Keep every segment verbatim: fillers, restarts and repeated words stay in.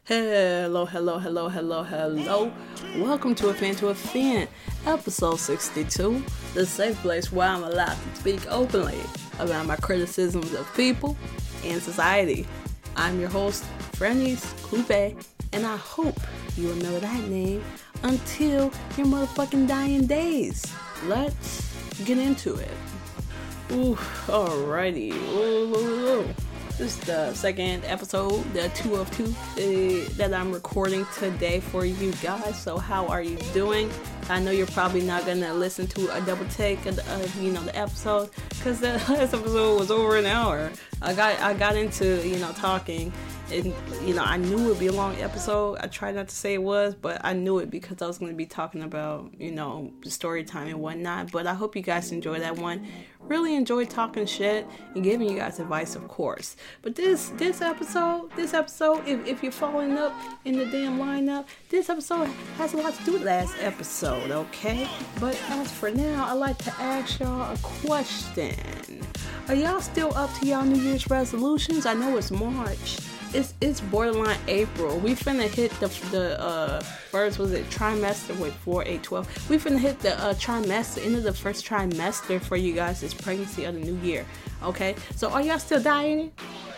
Hello, hello, hello, hello, hello. Welcome to A Fan to a Fan, episode sixty-two, the safe place where I'm allowed to speak openly about my criticisms of people and society. I'm your host, Frennies Coupe, and I hope you will know that name until your motherfucking dying days. Let's get into it. Ooh, alrighty. Ooh, ooh, ooh. This is the second episode, the two of two, uh, that I'm recording today for you guys. So how are you doing? I know you're probably not going to listen to a double take of, the, of you know, the episode, because the last episode was over an hour. I got I got into, you know, talking, and, you know, I knew it would be a long episode. I tried not to say it was, but I knew it because I was going to be talking about, you know, story time and whatnot. But I hope you guys enjoy that one. Really enjoyed talking shit and giving you guys advice, of course. But this this episode, this episode, if, if you're following up in the damn lineup, this episode has a lot to do with last episode, okay? But as for now, I'd like to ask y'all a question. Are y'all still up to y'all New Year's resolutions? I know it's March. It's it's borderline April. We finna hit the the uh first was it trimester with four, eight, twelve. We finna hit the uh, trimester, end of the first trimester for you guys. It's pregnancy of the new year. Okay, so are y'all still dieting,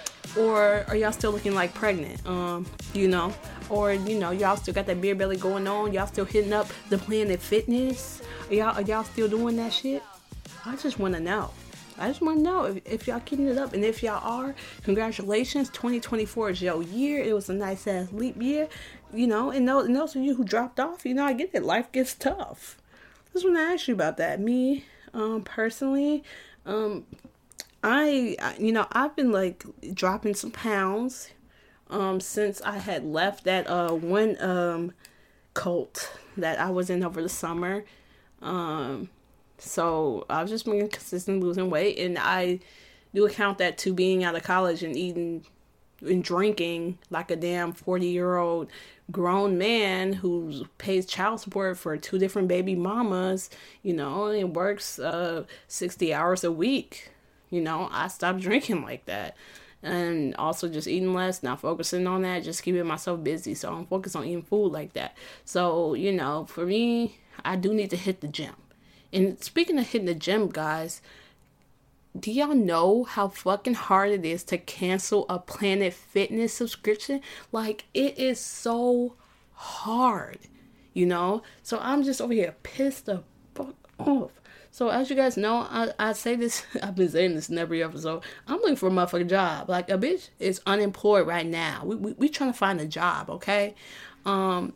or are y'all still looking like pregnant? Um, you know, or you know, y'all still got that beer belly going on? Y'all still hitting up the Planet Fitness? Are y'all are y'all still doing that shit? I just wanna know. I just want to know if, if y'all keeping it up, and if y'all are, congratulations. twenty twenty-four is your year. It was a nice ass leap year, you know. And those, and those of you who dropped off, you know, I get it. Life gets tough. I just want to ask you about that. Me, um, personally, um, I, I, you know, I've been like dropping some pounds, um, since I had left that uh one um cult that I was in over the summer, um. So I've just been consistently losing weight, and I do account that to being out of college and eating and drinking like a damn forty year old grown man who pays child support for two different baby mamas, you know, and works uh, sixty hours a week. You know, I stopped drinking like that. And also just eating less, not focusing on that, just keeping myself busy. So I'm focused on eating food like that. So, you know, for me, I do need to hit the gym. And speaking of hitting the gym, guys, do y'all know how fucking hard it is to cancel a Planet Fitness subscription? Like, it is so hard, you know? So I'm just over here pissed the fuck off. So as you guys know, I, I say this, I've been saying this in every episode, I'm looking for a motherfucking job. Like, a bitch is unemployed right now. We, we, we trying to find a job, okay? Um,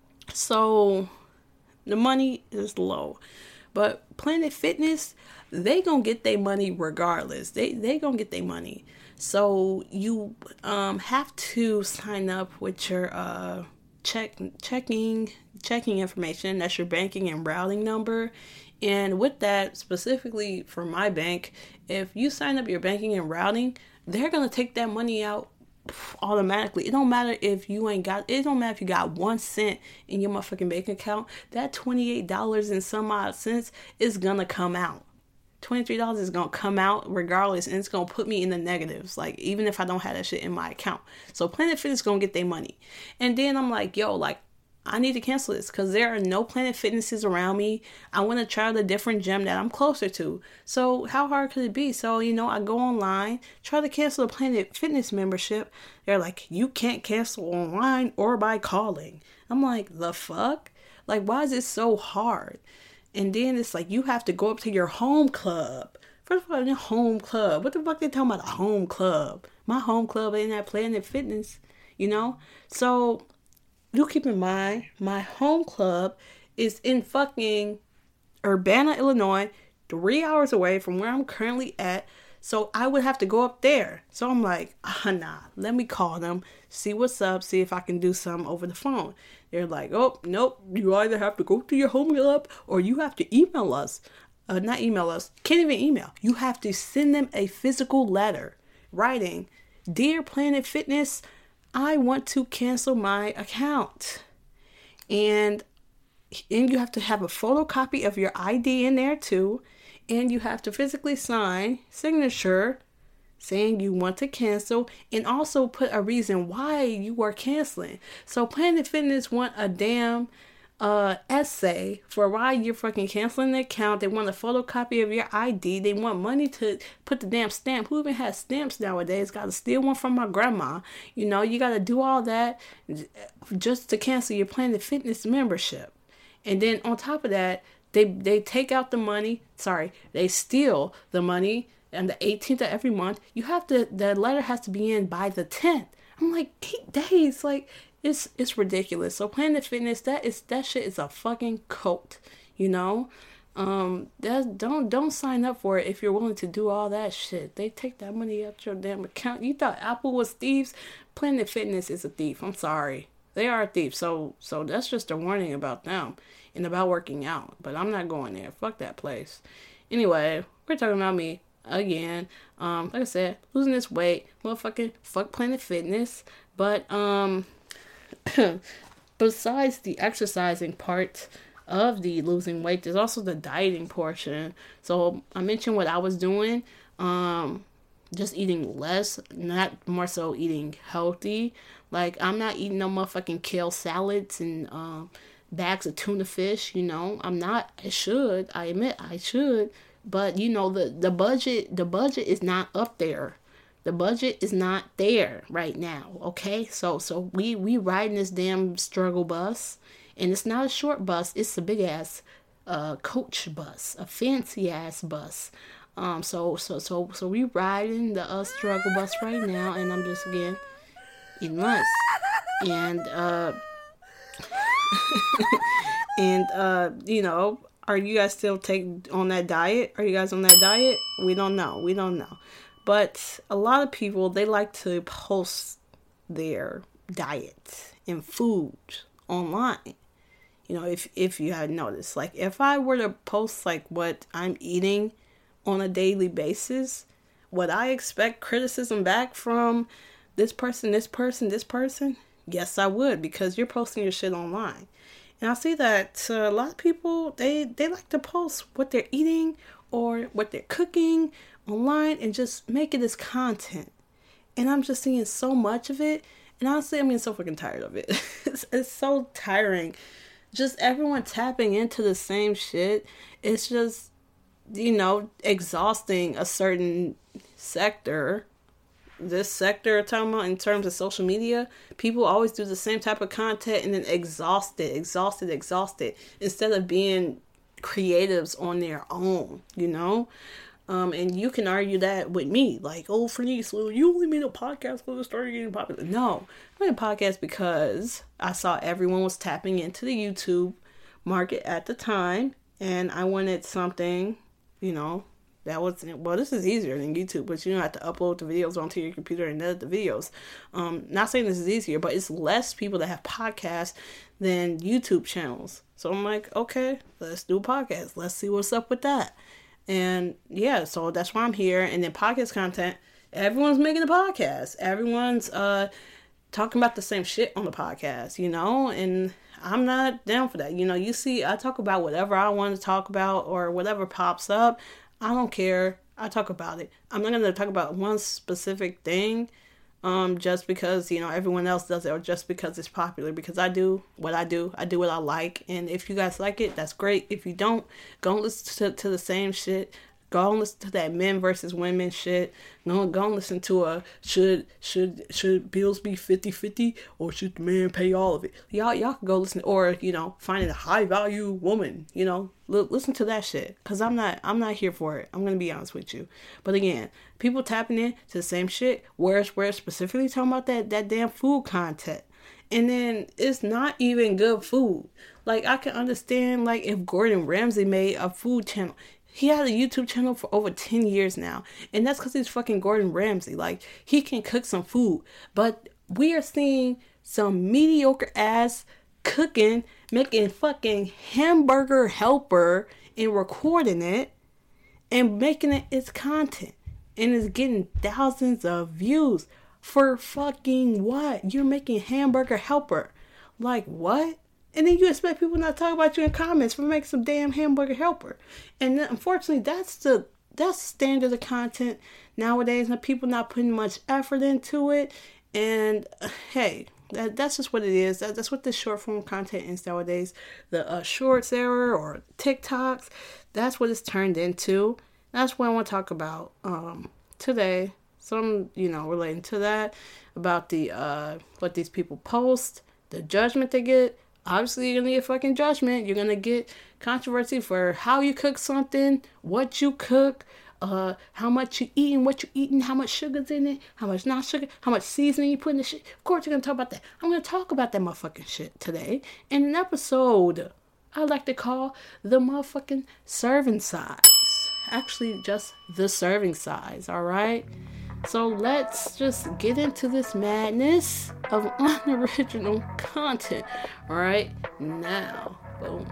so the money is low. But Planet Fitness, they gonna get their money regardless. They they gonna get their money. So you um have to sign up with your uh check checking checking information. That's your banking and routing number. And with that, specifically for my bank, if you sign up your banking and routing, they're gonna take that money out automatically. It don't matter if you ain't got, it don't matter if you got one cent in your motherfucking bank account. That twenty-eight dollars and some odd cents is gonna come out. twenty-three dollars is gonna come out regardless, and it's gonna put me in the negatives, like even if I don't have that shit in my account. So Planet Fitness gonna get their money. And then I'm like, yo, like, I need to cancel this because there are no Planet Fitnesses around me. I want to try the different gym that I'm closer to. So how hard could it be? So, you know, I go online, try to cancel the Planet Fitness membership. They're like, you can't cancel online or by calling. I'm like, the fuck? Like, why is it so hard? And then it's like, you have to go up to your home club. First of all, your home club. What the fuck they talking about a home club? My home club ain't at Planet Fitness, you know? So do keep in mind, my home club is in fucking Urbana, Illinois, three hours away from where I'm currently at. So I would have to go up there. So I'm like, ah, nah, let me call them, see what's up, see if I can do something over the phone. They're like, oh, nope, you either have to go to your home club or you have to email us. Uh, not email us, can't even email. You have to send them a physical letter writing, Dear Planet Fitness, I want to cancel my account. And, and you have to have a photocopy of your I D in there too. And you have to physically sign, signature, saying you want to cancel, and also put a reason why you are canceling. So Planet Fitness want a damn uh essay for why you're fucking canceling the account. They want a photocopy of your I D. They want money to put the damn stamp. Who even has stamps nowadays? Gotta steal one from my grandma. You know, you gotta do all that just to cancel your Planet Fitness membership. And then on top of that, they they take out the money. Sorry, they steal the money on the eighteenth of every month. You have to, the letter has to be in by the tenth. I'm like, eight days, like, it's it's ridiculous. So Planet Fitness, that is that shit is a fucking cult, you know. Um, that don't don't sign up for it if you're willing to do all that shit. They take that money out your damn account. You thought Apple was thieves? Planet Fitness is a thief. I'm sorry, they are a thief. So so that's just a warning about them and about working out. But I'm not going there. Fuck that place. Anyway, we're talking about me again. Um, like I said, losing this weight, motherfucking fuck Planet Fitness. But um, besides the exercising part of the losing weight, there's also the dieting portion. So I mentioned what I was doing, um, just eating less, not more so eating healthy. Like, I'm not eating no motherfucking kale salads and um bags of tuna fish. You know, I'm not. I should. I admit I should. But, you know, the, the budget, the budget is not up there. The budget is not there right now, okay? So so we, we riding this damn struggle bus. And it's not a short bus. It's a big-ass uh, coach bus. A fancy-ass bus. Um. So, so, so, so we riding the uh, struggle bus right now. And I'm just, again, eating less. And, uh... and, uh, you know... Are you guys still take on that diet? Are you guys on that diet? We don't know. We don't know. But a lot of people, they like to post their diet and food online. You know, if, if you had noticed. Like, if I were to post, like, what I'm eating on a daily basis, would I expect criticism back from this person, this person, this person? Yes, I would, because you're posting your shit online. And I see that uh, a lot of people, they, they like to post what they're eating or what they're cooking online and just make it as content. And I'm just seeing so much of it. And honestly, I'm getting so fucking tired of it. it's, it's so tiring. Just everyone tapping into the same shit. It's just, you know, exhausting a certain sector. This sector talking about in terms of social media, people always do the same type of content and then exhausted, exhausted, exhausted, instead of being creatives on their own, you know? Um, and you can argue that with me, like, oh, Fernice, well, you only made a podcast because it started getting popular. No, I made a podcast because I saw everyone was tapping into the YouTube market at the time, and I wanted something, you know, that was, well, this is easier than YouTube, but you don't have to upload the videos onto your computer and edit the videos. Um, not saying this is easier, but it's less people that have podcasts than YouTube channels. So I'm like, okay, let's do a podcast. Let's see what's up with that. And yeah, so that's why I'm here. And then podcast content, everyone's making a podcast. Everyone's uh talking about the same shit on the podcast, you know, and I'm not down for that. You know, you see, I talk about whatever I want to talk about or whatever pops up. I don't care. I talk about it. I'm not going to talk about one specific thing um, just because, you know, everyone else does it or just because it's popular. Because I do what I do. I do what I like. And if you guys like it, that's great. If you don't, go and listen to, to the same shit. Go and listen to that men versus women shit. Go, go and listen to a, should should should bills be fifty-fifty or should the man pay all of it? Y'all y'all can go listen, or, you know, finding a high value woman, you know, l- listen to that shit. Cause I'm not I'm not here for it. I'm gonna be honest with you. But again, people tapping in to the same shit. Where's where specifically talking about that that damn food content. And then it's not even good food. Like, I can understand, like, if Gordon Ramsay made a food channel. He had a YouTube channel for over ten years now. And that's because he's fucking Gordon Ramsay. Like, he can cook some food. But we are seeing some mediocre ass cooking, making fucking Hamburger Helper and recording it and making it its content. And it's getting thousands of views. For fucking what? You're making Hamburger Helper. Like, what? And then you expect people not to talk about you in comments for making some damn Hamburger Helper. And then, unfortunately, that's the that's standard of content nowadays, and people not putting much effort into it. And uh, hey, that, that's just what it is. That, that's what the short form content is nowadays. The uh, shorts era or TikToks, that's what it's turned into. That's what I want to talk about um, today. Some, you know, relating to that, about the uh, what these people post, the judgment they get. Obviously, you're gonna get fucking judgment. You're gonna get controversy for how you cook something, what you cook, uh, how much you eating, what you eating, how much sugar's in it, how much not sugar, how much seasoning you put in the shit. Of course, you're gonna talk about that. I'm gonna talk about that motherfucking shit today in an episode I like to call the motherfucking serving size. Actually, just the serving size. All right. So let's just get into this madness of unoriginal content right now. Boom.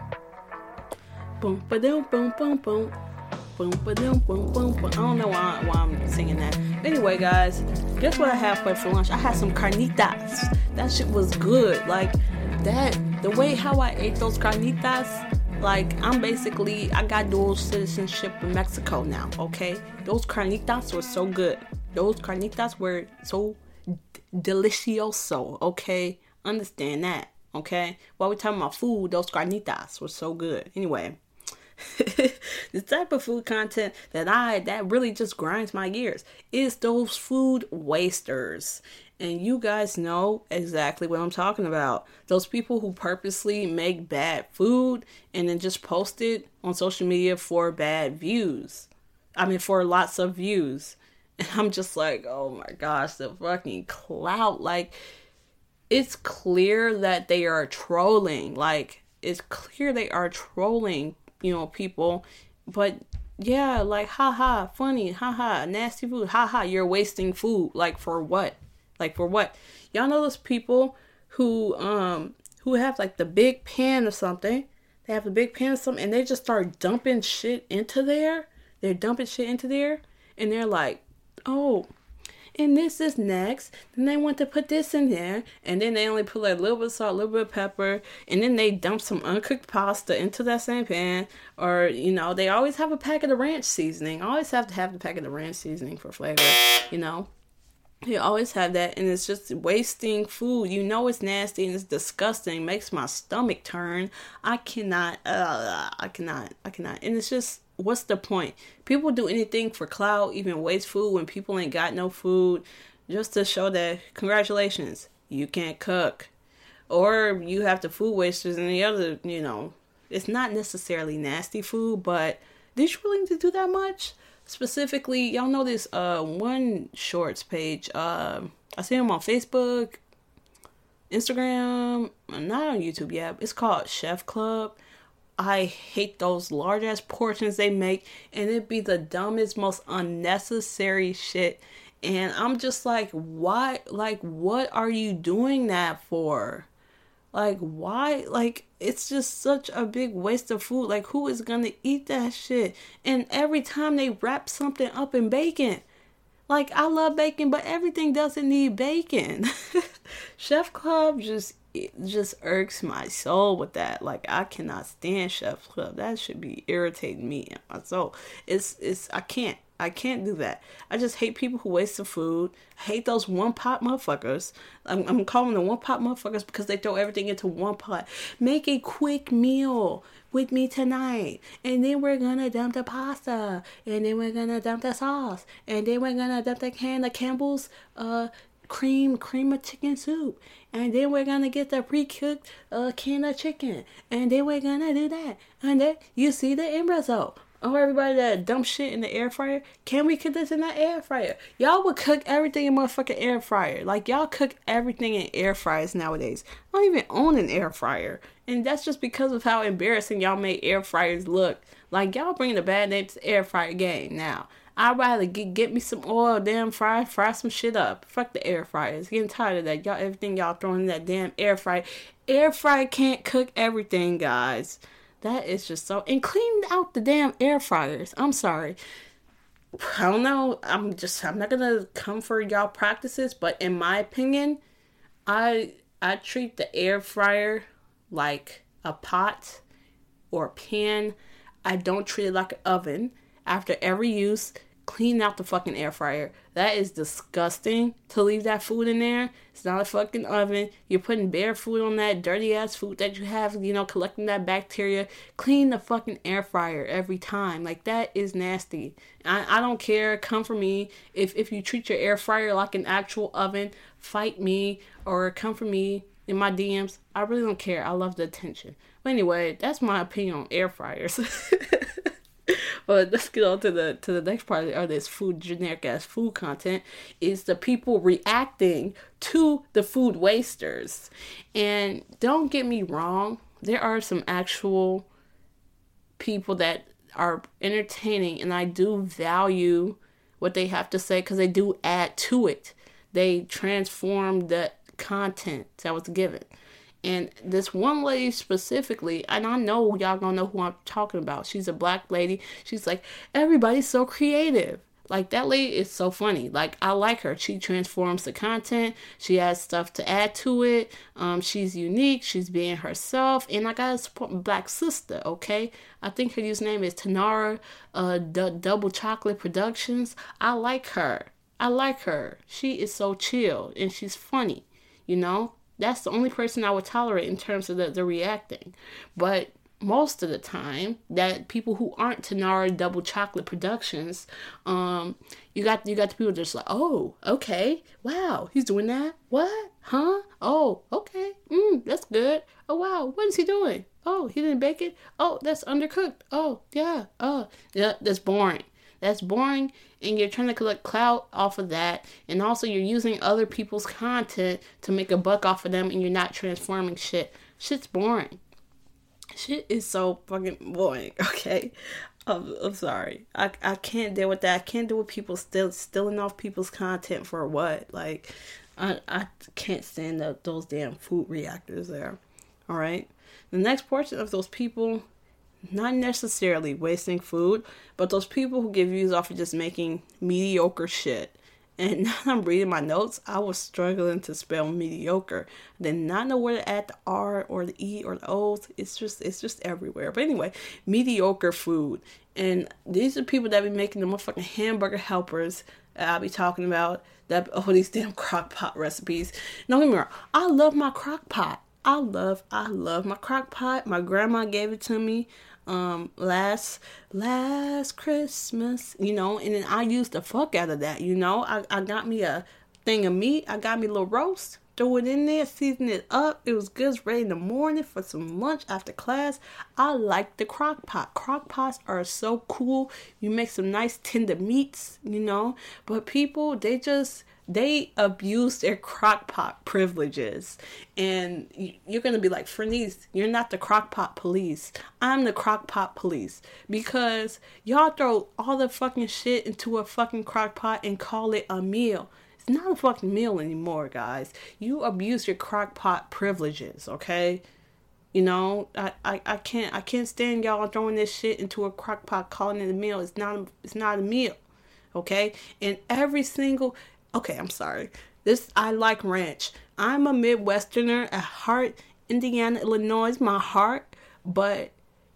Boom, ba-doom, boom, boom, boom. Boom, ba-doom, boom, boom, boom. I don't know why, why I'm singing that. Anyway, guys, guess what I had for for lunch? I had some carnitas. That shit was good. Like, that, the way how I ate those carnitas, like, I'm basically, I got dual citizenship in Mexico now, okay? Those carnitas were so good. Those carnitas were so d- delicioso, okay? Understand that, okay? While we're talking about food, those carnitas were so good. Anyway, the type of food content that I, that really just grinds my gears is those food wasters. And you guys know exactly what I'm talking about. Those people who purposely make bad food and then just post it on social media for bad views. I mean, for lots of views. And I'm just like, oh my gosh, the fucking clout. Like, it's clear that they are trolling. Like, it's clear they are trolling, you know, people. But yeah, like, haha, funny, haha, nasty food, haha, you're wasting food. Like, for what? Like, for what? Y'all know those people who, um, who have like the big pan or something. They have a big pan or something and they just start dumping shit into there. They're dumping shit into there. And they're like, oh, and this is next. Then they want to put this in there. And then they only put like a little bit of salt, a little bit of pepper. And then they dump some uncooked pasta into that same pan. Or, you know, they always have a packet of ranch seasoning. Always have to have the packet of ranch seasoning for flavor, you know. You always have that, and it's just wasting food. You know it's nasty and it's disgusting. It makes my stomach turn. I cannot, uh, I cannot, I cannot. And it's just, what's the point? People do anything for clout, even waste food when people ain't got no food, just to show that, congratulations, you can't cook. Or you have the food wasters and the other, you know, it's not necessarily nasty food, but did you really need to do that much? Specifically, y'all know this uh one shorts page. Uh, I see them on Facebook, Instagram, not on YouTube yet. It's called Chef Club. I hate those large ass portions they make, and it'd be the dumbest, most unnecessary shit. And I'm just like, why? Like, what are you doing that for? Like, why? Like, it's just such a big waste of food. Like, who is gonna eat that shit? And every time they wrap something up in bacon. Like, I love bacon, but everything doesn't need bacon. Chef Club just, it just irks my soul with that. Like, I cannot stand Chef Club. That should be irritating me in my soul. It's, it's, I can't. I can't do that. I just hate people who waste the food. I hate those one pot motherfuckers. I'm, I'm calling them one pot motherfuckers because they throw everything into one pot. Make a quick meal with me tonight. And then we're going to dump the pasta. And then we're going to dump the sauce. And then we're going to dump the can of Campbell's uh, cream, cream of chicken soup. And then we're going to get the pre-cooked uh, can of chicken. And then we're going to do that. And then you see the end result. Oh, everybody that dump shit in the air fryer, can we cook this in the air fryer? Y'all would cook everything in motherfucking air fryer. Like, y'all cook everything in air fryers nowadays. I don't even own an air fryer. And that's just because of how embarrassing y'all make air fryers look. Like, y'all bringing a bad name to the air fryer game now. I'd rather get, get me some oil, damn fry, fry some shit up. Fuck the air fryers. Getting tired of that. Y'all, everything y'all throwing in that damn air fryer. Air fryer can't cook everything, guys. That is just so... And clean out the damn air fryers. I'm sorry. I don't know. I'm just... I'm not going to come for y'all practices. But in my opinion, I I treat the air fryer like a pot or a pan. I don't treat it like an oven. after every use, clean out the fucking air fryer. That is disgusting to leave that food in there. It's not a fucking oven. You're putting bare food on that dirty ass food that you have, you know, collecting that bacteria. Clean the fucking air fryer every time. Like, that is nasty. I, I don't care. Come for me. If, if you treat your air fryer like an actual oven, fight me or come for me in my D Ms. I really don't care. I love the attention. But anyway, that's my opinion on air fryers. But let's get on to the to the next part of this food, generic ass food content, is the people reacting to the food wasters. And don't get me wrong, there are some actual people that are entertaining, and I do value what they have to say because they do add to it. They transform the content that was given. And this one lady specifically, and I know y'all gonna know who I'm talking about. She's a black lady. She's like, everybody's so creative. Like, that lady is so funny. Like, I like her. She transforms the content. She has stuff to add to it. Um, she's unique. She's being herself. And I gotta support my black sister, okay? I think her username is Tanara uh, D- Double Chocolate Productions. I like her. I like her. She is so chill and she's funny, you know? That's the only person I would tolerate in terms of the, the reacting. But most of the time, that people who aren't Tanara Double Chocolate Productions, um, you got you got the people just like, oh, okay, wow, he's doing that? What? Huh? Oh, okay, mm, that's good. Oh, wow, what is he doing? Oh, he didn't bake it? Oh, that's undercooked. Oh, yeah, oh, yeah, that's boring. That's boring, and you're trying to collect clout off of that, and also you're using other people's content to make a buck off of them, and you're not transforming shit. Shit's boring. Shit is so fucking boring, okay? I'm, I'm sorry. I, I can't deal with that. I can't deal with people still stealing off people's content for what? Like, I, I can't stand the, those damn food reactors there, alright? The next portion of those people, not necessarily wasting food, but those people who get views off of just making mediocre shit. And now I'm reading my notes, I was struggling to spell mediocre. I did not know where to add the R or the E or the O's. It's just it's just everywhere. But anyway, mediocre food. And these are people that be making the motherfucking hamburger helpers that I'll be talking about. That oh, these damn crock pot recipes. Don't get me wrong, I love my crock pot. I love, I love my crock pot. My grandma gave it to me um last last Christmas, you know, and then I used the fuck out of that, you know. I, I got me a thing of meat. I got me a little roast, threw it in there, seasoned it up. It was good, it's ready in the morning for some lunch after class. I like the crock pot. Crock pots are so cool. You make some nice tender meats, you know. But people, they just They abuse their crock pot privileges. And you're going to be like, Fernice, you're not the crock pot police. I'm the crock pot police. Because y'all throw all the fucking shit into a fucking crock pot and call it a meal. It's not a fucking meal anymore, guys. You abuse your crock pot privileges, okay? You know, I, I, I can't I can't stand y'all throwing this shit into a crock pot calling it a meal. It's not a, it's not a meal, okay? And every single... Okay, I'm sorry. This, I like ranch. I'm a Midwesterner at heart. Indiana, Illinois is my heart. But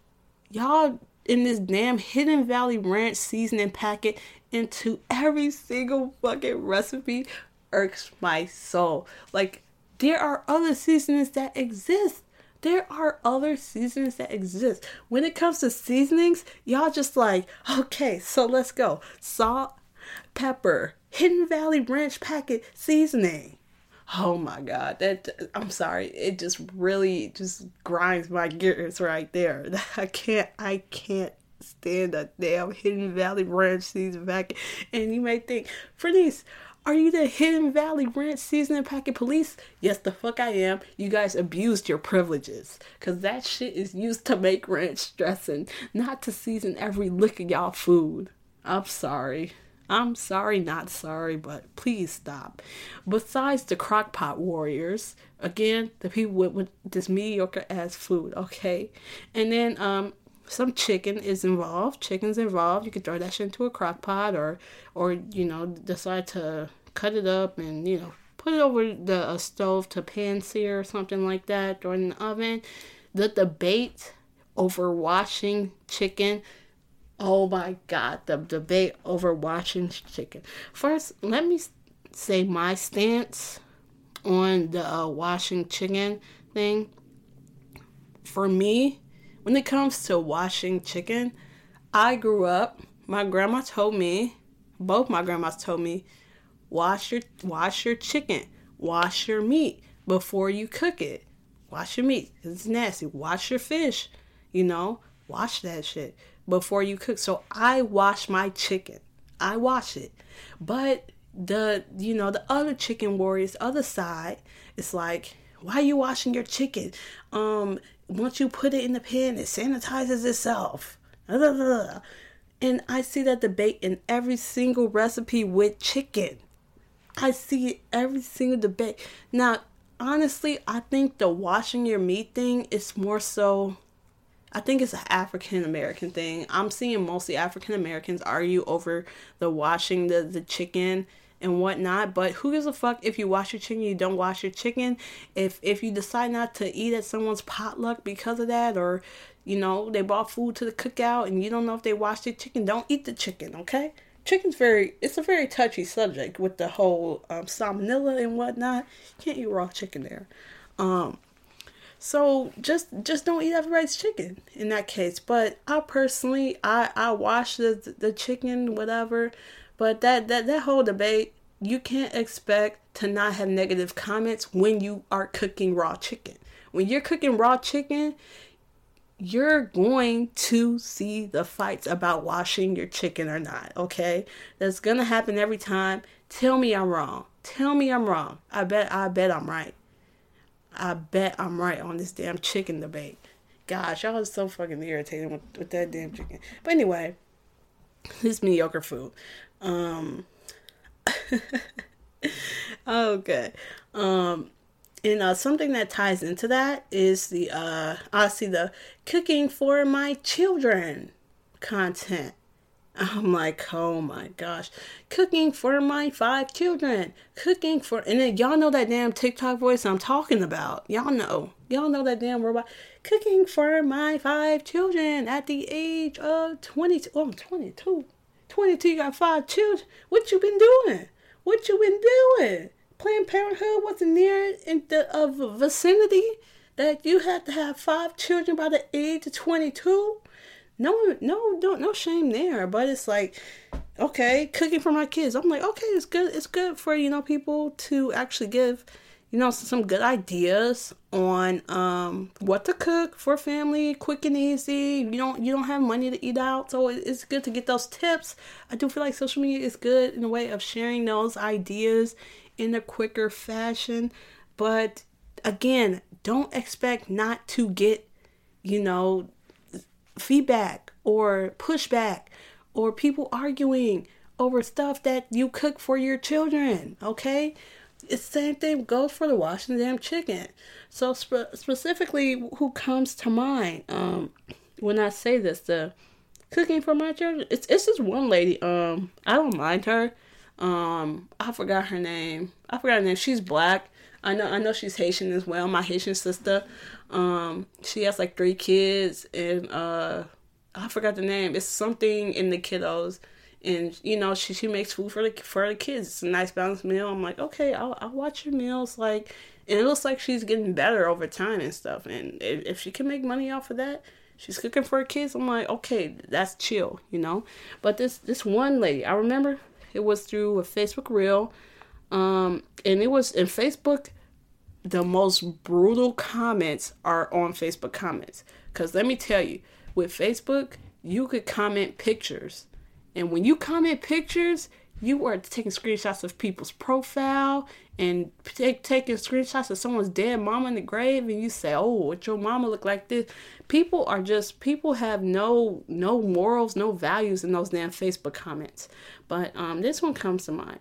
y'all in this damn Hidden Valley Ranch seasoning packet into every single fucking recipe irks my soul. Like, there are other seasonings that exist. There are other seasonings that exist. When it comes to seasonings, y'all just like, okay, so let's go. Salt, pepper, Hidden Valley Ranch packet seasoning. Oh my God, that I'm sorry. It just really just grinds my gears right there. I can't, I can't stand a damn Hidden Valley Ranch seasoning packet. And you may think, Fernice, are you the Hidden Valley Ranch seasoning packet police? Yes, the fuck I am. You guys abused your privileges. Because that shit is used to make ranch dressing, not to season every lick of y'all food. I'm sorry. I'm sorry, not sorry, but please stop. Besides the crockpot warriors, again, the people with, with this mediocre ass food, okay? And then um, some chicken is involved. Chicken's involved. You can throw that shit into a crockpot or, or you know, decide to cut it up and, you know, put it over the uh, stove to pan sear or something like that, throw it in the oven. The debate over washing chicken, Oh my God, the debate over washing chicken. First, let me say my stance on the uh, washing chicken thing. For me, when it comes to washing chicken, I grew up, my grandma told me, both my grandmas told me, wash your wash your chicken, wash your meat before you cook it. Wash your meat, it's nasty. Wash your fish, you know, wash that shit before you cook. So I wash my chicken. I wash it. But the, you know, the other chicken warriors, other side, it's like, why are you washing your chicken? Um, once you put it in the pan, it sanitizes itself. And I see that debate in every single recipe with chicken. I see it every single debate. Now, honestly, I think the washing your meat thing is more so, I think it's an African American thing. I'm seeing mostly African Americans argue over the washing the, the chicken and whatnot. But who gives a fuck if you wash your chicken, you don't wash your chicken? If if you decide not to eat at someone's potluck because of that, or, you know, they brought food to the cookout and you don't know if they washed their chicken, don't eat the chicken, okay? Chicken's very, it's a very touchy subject with the whole um, salmonella and whatnot. You can't eat raw chicken there. Um, so just just don't eat everybody's chicken in that case. But I personally, I, I wash the the chicken, whatever. But that, that, that whole debate, you can't expect to not have negative comments when you are cooking raw chicken. When you're cooking raw chicken, you're going to see the fights about washing your chicken or not, okay? That's going to happen every time. Tell me I'm wrong. Tell me I'm wrong. I bet I bet I'm right. I bet I'm right on this damn chicken debate. Gosh, y'all are so fucking irritated with, with that damn chicken. But anyway, this mediocre food. Um, okay. Um, and uh, something that ties into that is the, uh, I see the cooking for my children content. I'm like, oh my gosh. Cooking for my five children. Cooking for, and then y'all know that damn TikTok voice I'm talking about. Y'all know. Y'all know that damn robot. Cooking for my five children at the age of twenty-two. Oh, I'm twenty-two. twenty-two, you got five children. What you been doing? What you been doing? Planned Parenthood wasn't near in the uh, vicinity that you had to have five children by the age of twenty-two? No, no, no, no shame there. But it's like, okay, cooking for my kids. I'm like, okay, it's good. It's good for, you know, people to actually give, you know, some good ideas on um what to cook for family, quick and easy. You don't you don't have money to eat out, so it's good to get those tips. I do feel like social media is good in a way of sharing those ideas in a quicker fashion. But again, don't expect not to get, you know, feedback or pushback or people arguing over stuff that you cook for your children, okay? It's the same thing goes for the washing the damn chicken. So spe- specifically, who comes to mind um, when I say this, the cooking for my children? It's it's this one lady. Um, I don't mind her. Um, I forgot her name. I forgot her name. She's black. I know I know she's Haitian as well. My Haitian sister. Um, she has like three kids, and uh, I forgot the name. It's something in the kiddos. And, you know, she, she makes food for the for the kids. It's a nice balanced meal. I'm like, okay, I'll, I'll watch your meals. Like, and it looks like she's getting better over time and stuff. And if, if she can make money off of that, she's cooking for her kids. I'm like, okay, that's chill, you know. But this, this one lady, I remember it was through a Facebook reel. Um, and it was in Facebook, the most brutal comments are on Facebook comments. Because let me tell you, with Facebook, you could comment pictures. And when you comment pictures, you are taking screenshots of people's profile and take, taking screenshots of someone's dead mama in the grave, and you say, oh, what your mama look like this. People are just, people have no no morals, no values in those damn Facebook comments. But um, this one comes to mind.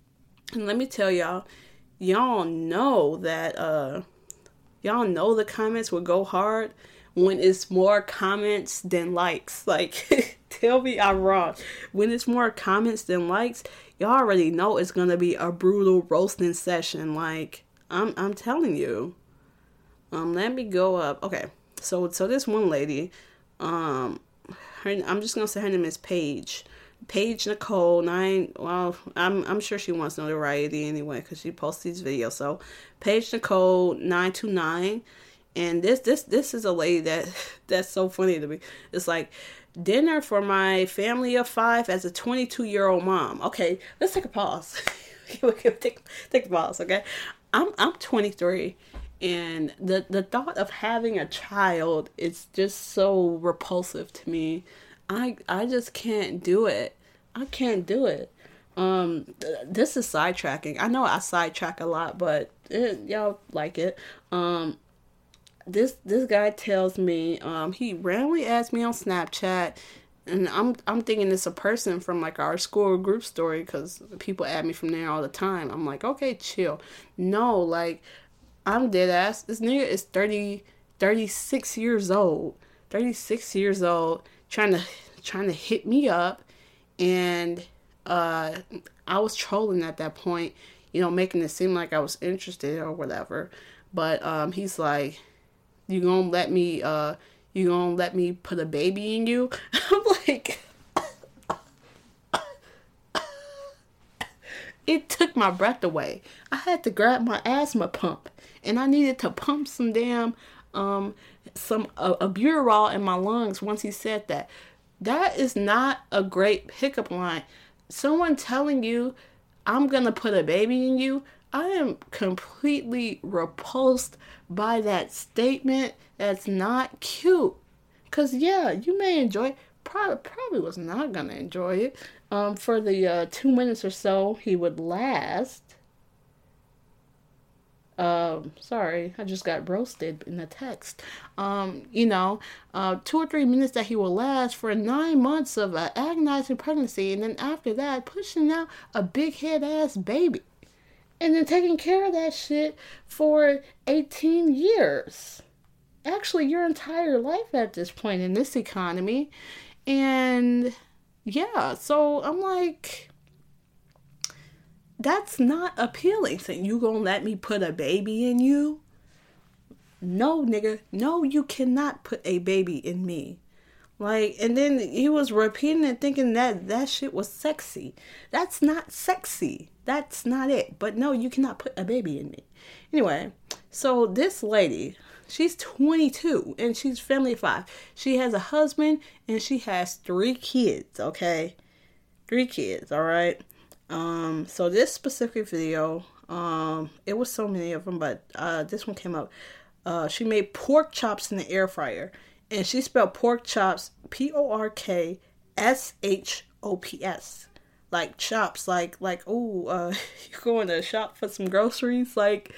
And let me tell y'all, y'all know that, uh, y'all know the comments will go hard when it's more comments than likes. Like, tell me I'm wrong. When it's more comments than likes, y'all already know it's gonna be a brutal roasting session. Like, I'm I'm telling you. Um, let me go up. Okay, so so this one lady, um, her, I'm just gonna say her name is Paige. Paige Nicole nine. Well, I'm I'm sure she wants notoriety anyway because she posts these videos. So, Paige Nicole nine two nine, and this this this is a lady that that's so funny to me. It's like dinner for my family of five as a twenty-two year old mom. Okay, let's take a pause. take take a pause. Okay, I'm I'm twenty-three. And the, the thought of having a child is just so repulsive to me. I I just can't do it. I can't do it. Um, th- this is sidetracking. I know I sidetrack a lot, but it, y'all like it. Um, this this guy tells me um he randomly asked me on Snapchat, and I'm I'm thinking it's a person from like our school group story because people add me from there all the time. I'm like, okay, chill. No, like. I'm dead ass. This nigga is thirty, thirty-six years old. thirty-six years old, trying to trying to hit me up, and uh, I was trolling at that point, you know, making it seem like I was interested or whatever. But um, he's like, "You gonna let me? Uh, you gonna let me put a baby in you?" I'm like, it took my breath away. I had to grab my asthma pump. And I needed to pump some damn, um, some, a, a Buterol in my lungs once he said that. That is not a great pickup line. Someone telling you, I'm going to put a baby in you, I am completely repulsed by that statement. That's not cute. Because, yeah, you may enjoy it. Probably, probably was not going to enjoy it. Um, for the uh, two minutes or so he would last. Um, sorry, I just got roasted in the text. Um, you know, uh, two or three minutes that he will last for nine months of an agonizing pregnancy, and then after that, pushing out a big head ass baby, and then taking care of that shit for eighteen years. Actually, your entire life at this point in this economy, and yeah, so I'm like. That's not appealing. So you gonna let me put a baby in you? No, nigga. No, you cannot put a baby in me. Like, and then he was repeating and thinking that that shit was sexy. That's not sexy. That's not it. But no, you cannot put a baby in me. Anyway, so this lady, she's twenty-two and she's family of five. She has a husband and she has three kids, okay? Three kids, all right? Um, so this specific video, um, it was so many of them, but, uh, this one came up. Uh, she made pork chops in the air fryer, and she spelled pork chops, P O R K S H O P S. Like chops, like, like, oh, uh, you're going to shop for some groceries, like,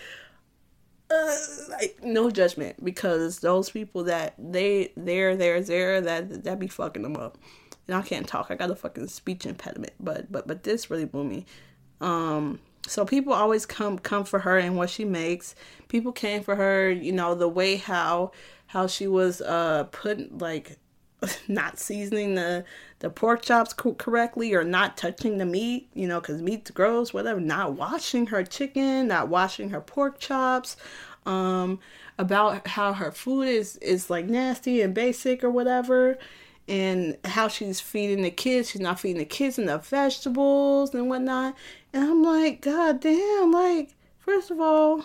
uh, like, no judgment, because those people that, they, they're, they're, they're, that, that be fucking them up. And I can't talk. I got a fucking speech impediment. But but but this really blew me. Um, so people always come come for her and what she makes. People came for her, you know, the way how how she was uh put like not seasoning the the pork chops co- correctly or not touching the meat, you know, because meat's gross, whatever. Not washing her chicken, not washing her pork chops. Um, about how her food is is like nasty and basic or whatever. And how she's feeding the kids. She's not feeding the kids enough vegetables and whatnot. And I'm like, God damn, like, first of all,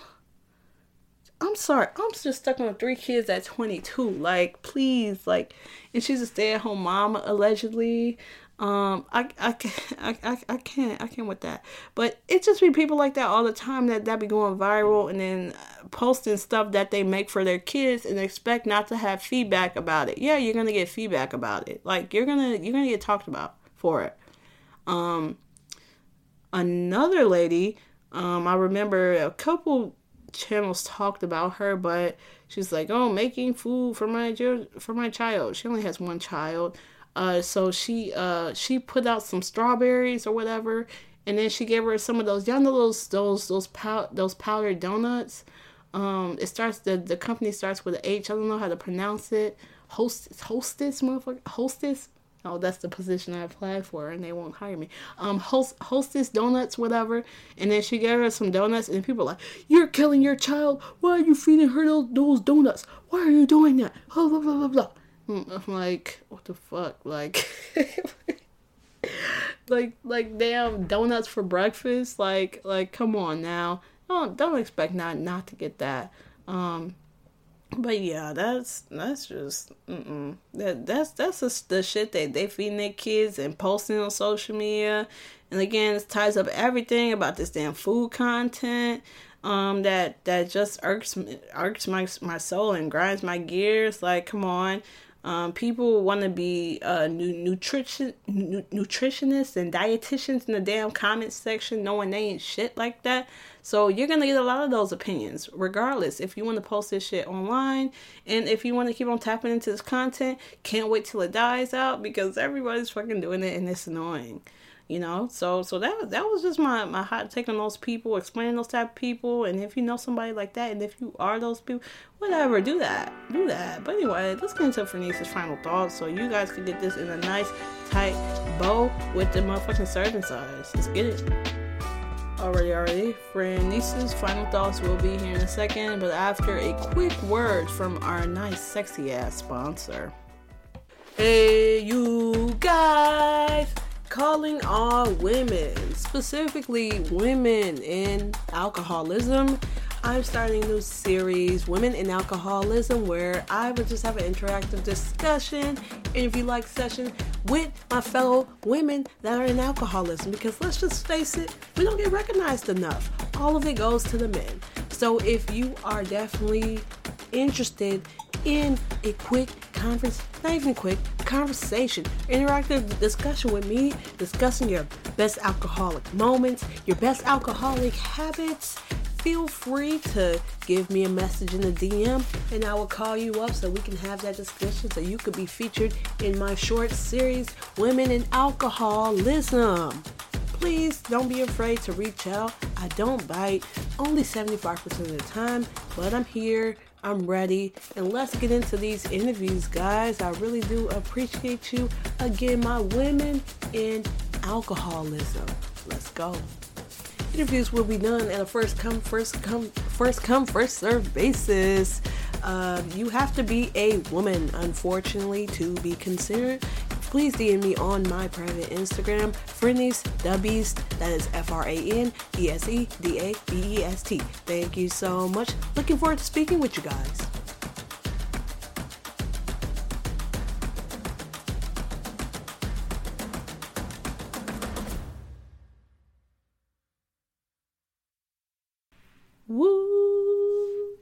I'm sorry. I'm just stuck on three kids at twenty-two. Like, please, like, and she's a stay-at-home mom, allegedly. Um, I, I, I, I, I can't, I can't with that. But it just be people like that all the time that, that be going viral and then posting stuff that they make for their kids and expect not to have feedback about it. Yeah, you're going to get feedback about it. Like, you're going to, you're going to get talked about for it. Um, another lady, um, I remember a couple channels talked about her, but she's like, oh, making food for my, for my child. She only has one child. Uh, so she uh she put out some strawberries or whatever, and then she gave her some of those, y'all know those those those pow- those powdered donuts. Um, it starts the the company starts with an H. I don't know how to pronounce it. Host hostess motherfucker hostess. Oh, that's the position I applied for, and they won't hire me. Um, host hostess donuts, whatever. And then she gave her some donuts, and people are like, "You're killing your child. Why are you feeding her those, those donuts? Why are you doing that?" Blah blah blah blah blah. I'm like, what the fuck? Like, like, like, damn donuts for breakfast. Like, like, come on now. Don't don't expect not not to get that. Um, but yeah, that's that's just mm-mm. that that's that's the, the shit that they feeding their kids and posting on social media. And again, it ties up everything about this damn food content. Um, that that just irks irks my my soul and grinds my gears. Like, come on. Um, people want to be uh, nu- nutrition nu- nutritionists and dietitians in the damn comment section, knowing they ain't shit like that. So you're gonna get a lot of those opinions, regardless. If you want to post this shit online, and if you want to keep on tapping into this content, can't wait till it dies out, because everybody's fucking doing it and it's annoying. You know, so so that that was just my, my hot take on those people, explaining those type of people. And if you know somebody like that, and if you are those people, whatever, do that, do that. But anyway, let's get into Fernice's final thoughts, so you guys can get this in a nice tight bow with the motherfucking serving size. Let's get it. Alrighty, already. Fernice's final thoughts will be here in a second, but after a quick word from our nice sexy ass sponsor. Hey, you guys. Calling all women, specifically women in alcoholism. I'm starting a new series, Women in Alcoholism, where I would just have an interactive discussion, interview-like session with my fellow women that are in alcoholism. Because let's just face it, we don't get recognized enough. All of it goes to the men. So if you are definitely interested in a quick conference, not even quick, conversation, interactive discussion with me, discussing your best alcoholic moments, your best alcoholic habits, feel free to give me a message in the D M, and I will call you up so we can have that discussion, so you could be featured in my short series, Women in Alcoholism. Please don't be afraid to reach out. I don't bite, only seventy-five percent of the time, but I'm here. I'm ready, and let's get into these interviews, guys. I really do appreciate you. Again, my women in alcoholism. Let's go. Interviews will be done at a first come, first come, first come, first serve basis. Uh, you have to be a woman, unfortunately, to be considered. Please D M me on my private Instagram, Fernice the Beast. That is F R A N E S E D A B E S T. Thank you so much. Looking forward to speaking with you guys. Woo!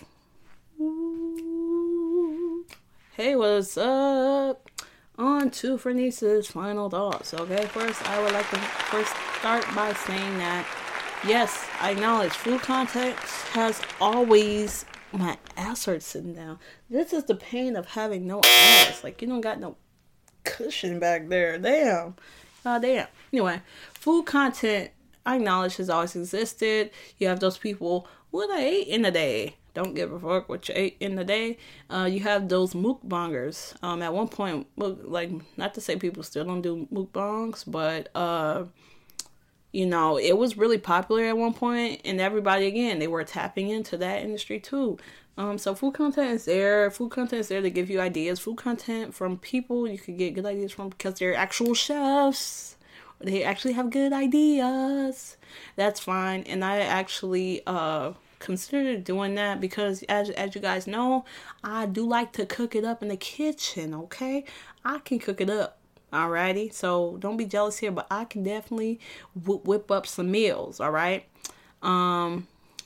Woo! Hey, what's up? On to Fernice's final thoughts. Okay, first I would like to first start by saying that yes, I acknowledge food context has always, my ass hurts sitting down. This is the pain of having no ass. Like, you don't got no cushion back there. Damn. Oh, damn. Anyway, food content, I acknowledge, has always existed. You have those people, what I ate in a day. Don't give a fuck what you ate in the day. Uh, you have those mukbangers. Um, at one point, like, not to say people still don't do mukbangs, but, uh, you know, it was really popular at one point, and everybody, again, they were tapping into that industry too. Um, so food content is there. Food content is there to give you ideas. Food content from people you could get good ideas from because they're actual chefs. They actually have good ideas. That's fine. And I actually, uh, considered doing that because as as you guys know, I do like to cook it up in the kitchen. Okay, I can cook it up. Alrighty, so don't be jealous here, but I can definitely wh- whip up some meals. All right, um,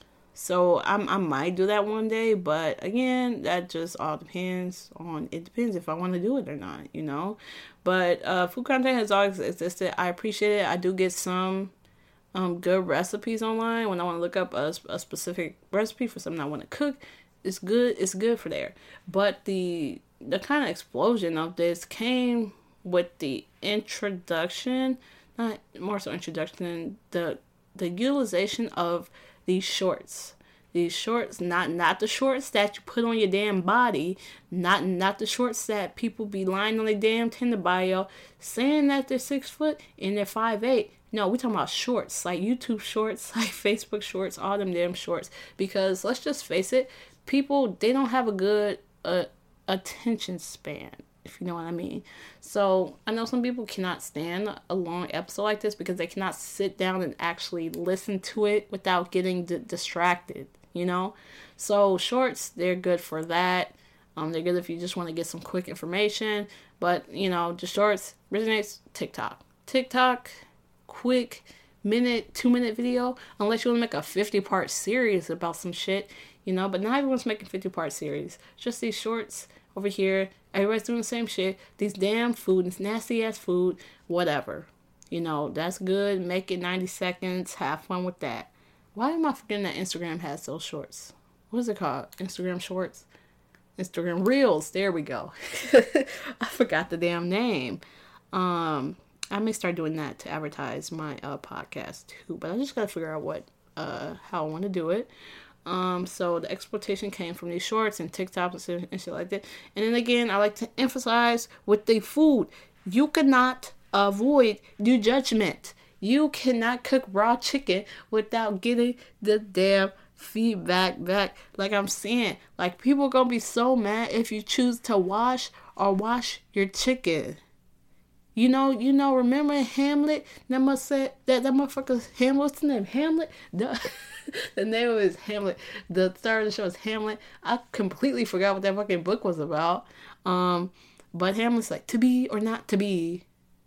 so I'm I might do that one day, but again, that just all depends on. It depends if I want to do it or not, you know. But uh, food content has always existed. I appreciate it. I do get some. Um, good recipes online when I want to look up a, a specific recipe for something I want to cook. It's good. It's good for there. But the the kind of explosion of this came with the introduction, not more so introduction, the the utilization of these shorts. These shorts, not not the shorts that you put on your damn body, not not the shorts that people be lying on their damn Tinder bio saying that they're six foot and they're five eight. No, we talking about shorts, like YouTube shorts, like Facebook shorts, all them damn shorts. Because let's just face it, people, they don't have a good uh, attention span, if you know what I mean. So I know some people cannot stand a long episode like this because they cannot sit down and actually listen to it without getting d- distracted, you know. So shorts, they're good for that. Um, they're good if you just want to get some quick information. But, you know, the shorts originates TikTok. TikTok, quick minute, two minute video, unless you want to make a fifty part series about some shit, you know. But not everyone's making fifty part series. Just these shorts over here. Everybody's doing the same shit. These damn food, this nasty ass food, whatever. You know, that's good. Make it ninety seconds. Have fun with that. Why am I forgetting that Instagram has those shorts? What is it called? Instagram shorts? Instagram Reels. There we go. I forgot the damn name. Um, I may start doing that to advertise my uh, podcast too, but I just gotta figure out what, uh, how I want to do it. Um, so the exploitation came from these shorts and TikToks and, and shit like that. And then again, I like to emphasize with the food, you cannot avoid due judgment. You cannot cook raw chicken without getting the damn feedback back. Like I'm saying, like people gonna be so mad if you choose to wash or wash your chicken. You know, you know, remember Hamlet? That must say that that motherfucker Hamlet, what's the name? Hamlet? The, the name of it is Hamlet. The star of the show is Hamlet. I completely forgot what that fucking book was about. Um, but Hamlet's like, to be or not to be.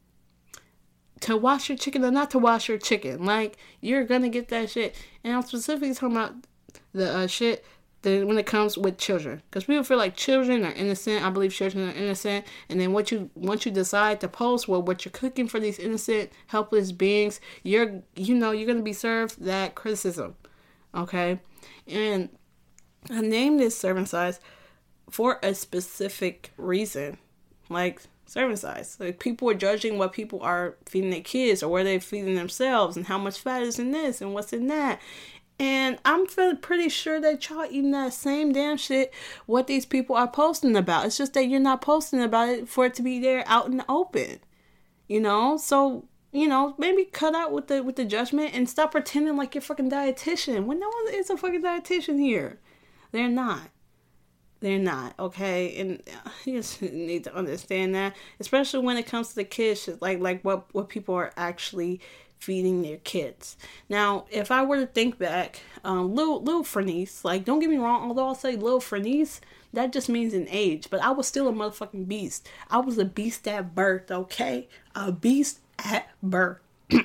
To wash your chicken or not to wash your chicken. Like, you're gonna get that shit. And I'm specifically talking about the uh, shit that when it comes with children. Because people feel like children are innocent. I believe children are innocent. And then what you once you decide to post well, what you're cooking for these innocent, helpless beings, you're, you know, you're gonna be served that criticism. Okay? And I named this serving size for a specific reason. Like, serving size. Like, people are judging what people are feeding their kids or where they're feeding themselves and how much fat is in this and what's in that. And I'm feeling pretty sure that y'all eating that same damn shit what these people are posting about. It's just that you're not posting about it for it to be there out in the open. You know? So, you know, maybe cut out with the with the judgment and stop pretending like you're fucking dietitian when no one is a fucking dietitian here. They're not. They're not, okay? And you just need to understand that, especially when it comes to the kids, like like what, what people are actually feeding their kids. Now, if I were to think back, um, Lil, Lil Fernice, like, don't get me wrong, although I'll say Lil Fernice, that just means an age, but I was still a motherfucking beast. I was a beast at birth, okay? A beast at birth.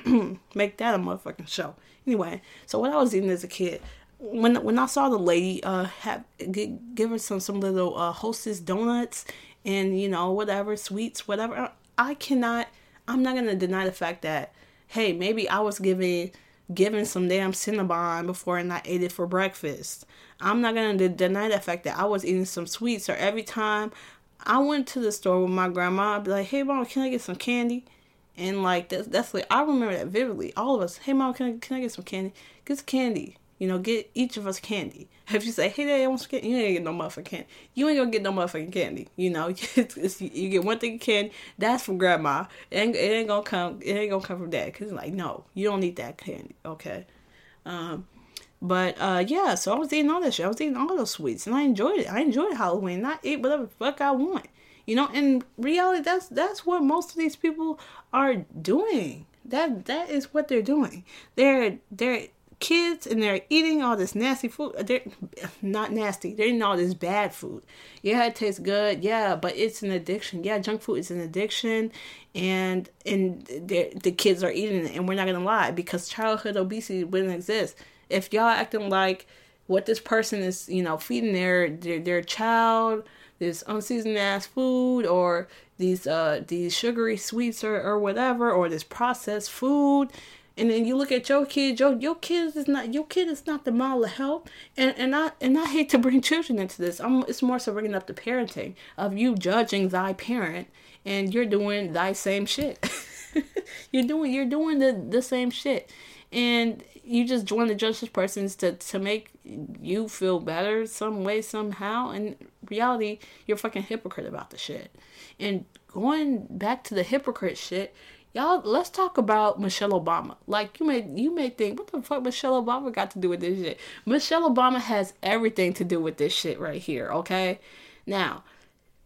Make that a motherfucking show. Anyway, so what I was eating as a kid, When when I saw the lady uh have give, give her some some little uh Hostess donuts and, you know, whatever sweets, whatever, I cannot I'm not gonna deny the fact that, hey, maybe I was giving given some damn Cinnabon before and I ate it for breakfast. I'm not gonna de- deny the fact that I was eating some sweets, or every time I went to the store with my grandma, I'd be like, hey mom, can I get some candy? And like that's that's like I remember that vividly. All of us, hey mom, can I can I get some candy? Get some candy. You know, get each of us candy. If you say, hey, Dad, I want some candy, you ain't get no motherfucking candy. You ain't gonna get no motherfucking candy. You know, it's, it's, you get one thing of candy, that's from grandma. It ain't, it ain't gonna come. It ain't gonna come from Dad. Cause it's like, no, you don't need that candy. Okay. Um, but uh, yeah. So I was eating all that shit. I was eating all those sweets, and I enjoyed it. I enjoyed Halloween. I ate whatever the fuck I want. You know, in reality, that's that's what most of these people are doing. That that is what they're doing. They're they're kids and they're eating all this nasty food. They're not nasty. They're eating all this bad food. Yeah, it tastes good. Yeah, but it's an addiction. Yeah, junk food is an addiction, and and the kids are eating it. And we're not gonna lie, because childhood obesity wouldn't exist if y'all acting like what this person is, you know, feeding their their, their child, this unseasoned ass food, or these uh these sugary sweets, or, or whatever, or this processed food. And then you look at your kid, your your kid is not your kid is not the model of health. And and I and I hate to bring children into this. I'm it's more so bringing up the parenting of you judging thy parent, and you're doing thy same shit. you're doing you're doing the, the same shit, and you just want to judge this person to to make you feel better some way somehow. In reality, you're a fucking hypocrite about the shit. And going back to the hypocrite shit. Y'all, let's talk about Michelle Obama. Like, you may you may think, what the fuck Michelle Obama got to do with this shit? Michelle Obama has everything to do with this shit right here, okay? Now,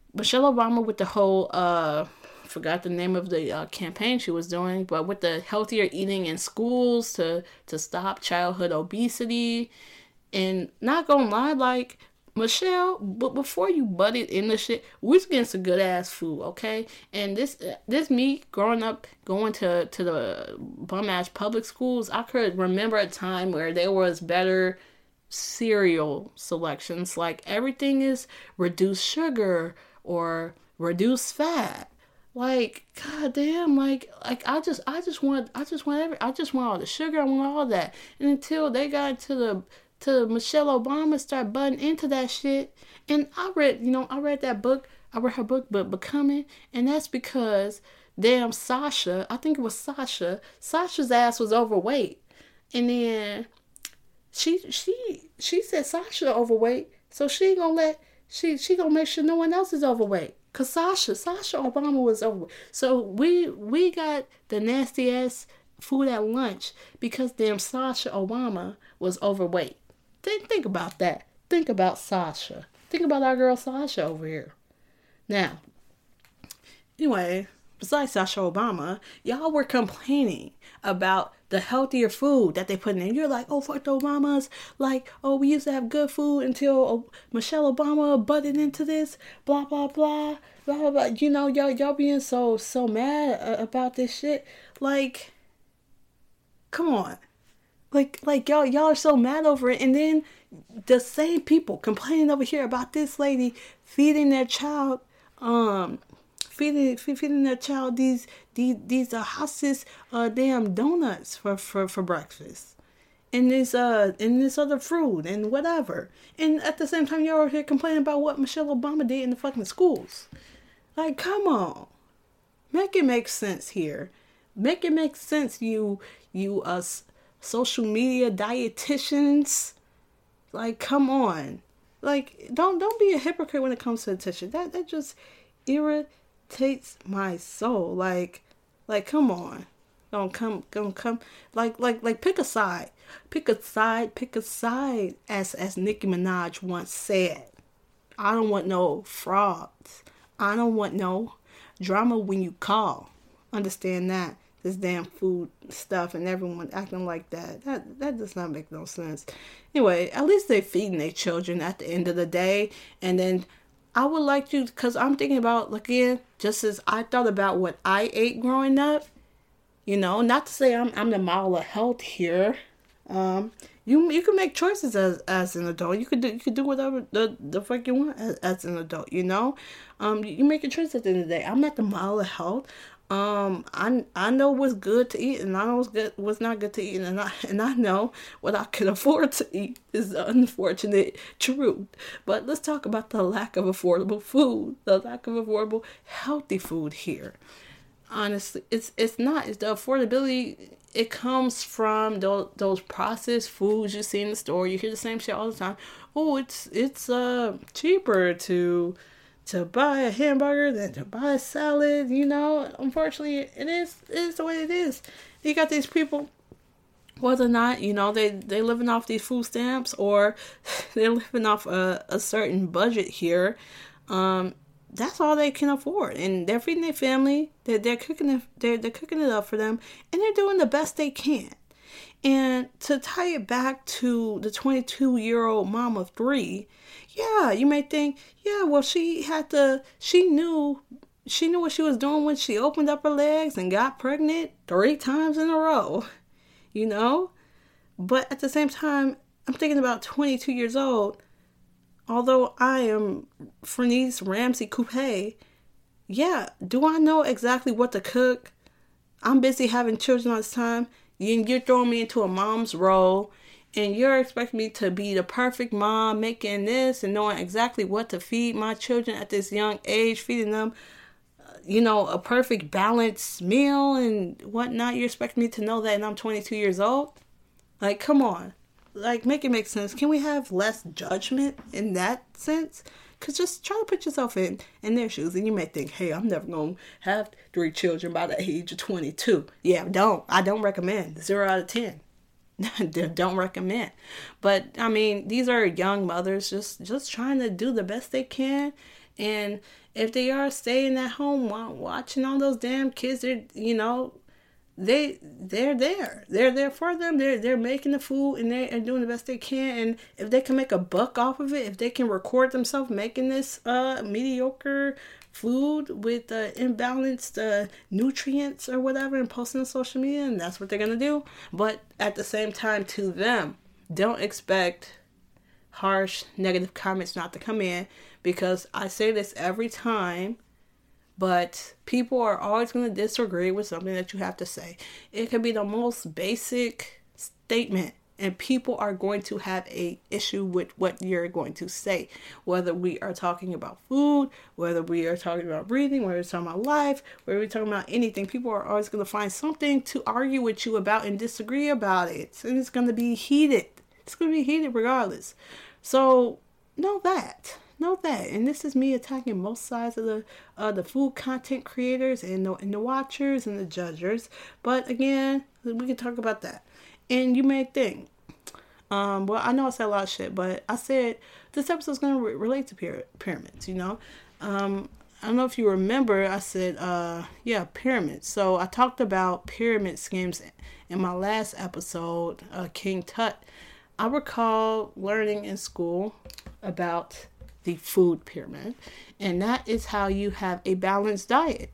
Michelle Obama with the whole, uh, forgot the name of the uh, campaign she was doing, but with the healthier eating in schools to, to stop childhood obesity. And not gonna lie, like, Michelle, but before you butted in the shit, we was getting some good ass food, okay? And this this me growing up going to, to the bum ass public schools, I could remember a time where there was better cereal selections. Like everything is reduced sugar or reduced fat. Like, goddamn, like like I just I just want I just want every I just want all the sugar, I want all that. And until they got into the to Michelle Obama start butting into that shit. And I read, you know, I read that book. I read her book, but Becoming. And that's because damn Sasha, I think it was Sasha, Sasha's ass was overweight. And then she she she said Sasha overweight. So she gonna let, she she gonna make sure no one else is overweight. Cause Sasha, Sasha Obama was overweight. So we we got the nasty ass food at lunch because damn Sasha Obama was overweight. Think, think about that. Think about Sasha. Think about our girl Sasha over here. Now, anyway, besides Sasha Obama, y'all were complaining about the healthier food that they put in. You're like, oh, fuck the Obamas. Like, oh, we used to have good food until oh, Michelle Obama butted into this. Blah, blah, blah. Blah, blah, blah. You know, y'all, y'all being so, so mad uh, about this shit. Like, come on. Like, like y'all, y'all are so mad over it, and then the same people complaining over here about this lady feeding their child, um, feeding feeding their child these these these uh, houses, uh, damn donuts for, for, for breakfast, and this uh and this other fruit and whatever, and at the same time you're over here complaining about what Michelle Obama did in the fucking schools. Like, come on, make it make sense here, make it make sense, you you us. Uh, social media dietitians. Like, come on. Like, don't don't be a hypocrite when it comes to attention. That that just irritates my soul. Like, like come on. Don't come don't come like like like pick a side. Pick a side, pick a side, as as Nicki Minaj once said. I don't want no frauds. I don't want no drama when you call. Understand that. This damn food stuff and everyone acting like that. That that does not make no sense. Anyway, at least they're feeding their children at the end of the day. And then I would like to, because I'm thinking about, again, just as I thought about what I ate growing up. You know, not to say I'm I'm the model of health here. Um, you you can make choices as as an adult. You could do you could do whatever the, the fuck you want as, as an adult, you know? Um, you make a choice at the end of the day. I'm not the model of health. Um, I I know what's good to eat, and I know what's good, what's not good to eat, and I and I know what I can afford to eat is the unfortunate truth. But let's talk about the lack of affordable food, the lack of affordable healthy food here. Honestly, it's it's not. It's the affordability. It comes from those those processed foods you see in the store. You hear the same shit all the time. Oh, it's it's uh cheaper to. to buy a hamburger than to buy a salad, you know. Unfortunately, it is it is the way it is. You got these people, whether or not, you know, they, they living off these food stamps or they're living off a, a certain budget here. Um, that's all they can afford. And they're feeding their family, they're, they're, cooking it, they're, they're cooking it up for them, and they're doing the best they can. And to tie it back to the twenty-two-year-old mom of three, yeah, you may think, yeah, well, she had to, she knew, she knew what she was doing when she opened up her legs and got pregnant three times in a row, you know? But at the same time, I'm thinking about twenty-two years old, although I am Fernice Ramsey Coupe, yeah, do I know exactly what to cook? I'm busy having children all this time. You're throwing me into a mom's role, and you're expecting me to be the perfect mom, making this and knowing exactly what to feed my children at this young age, feeding them, uh, you know, a perfect balanced meal and whatnot. You're expecting me to know that, and I'm twenty-two years old? Like, come on. Like, make it make sense. Can we have less judgment in that sense? Because just try to put yourself in, in their shoes, and you may think, hey, I'm never going to have three children by the age of twenty-two. Yeah, don't. I don't recommend. Zero out of ten. Don't recommend. But, I mean, these are young mothers just, just trying to do the best they can And if they are staying at home watching all those damn kids, they're, you know, they they're there. They're there for them. They're they're making the food and they're doing the best they can. And if they can make a buck off of it, if they can record themselves making this uh mediocre food with uh, imbalanced uh, nutrients or whatever and posting on social media, and that's what they're gonna do. But at the same time, to them, don't expect harsh negative comments not to come in, because I say this every time. But people are always going to disagree with something that you have to say. It could be the most basic statement, and people are going to have a issue with what you're going to say. Whether we are talking about food, whether we are talking about breathing, whether we're talking about life, whether we're talking about anything, people are always going to find something to argue with you about and disagree about it. And it's going to be heated. It's going to be heated regardless. So know that. Know that. And this is me attacking both sides of the uh, the food content creators and the, and the watchers and the judges. But again, we can talk about that. And you may think, um, well, I know I said a lot of shit, but I said this episode is going to re- relate to pyra- pyramids, you know. Um, I don't know if you remember, I said, uh, yeah, pyramids. So I talked about pyramid schemes in my last episode, uh, King Tut. I recall learning in school about the food pyramid, and that is how you have a balanced diet.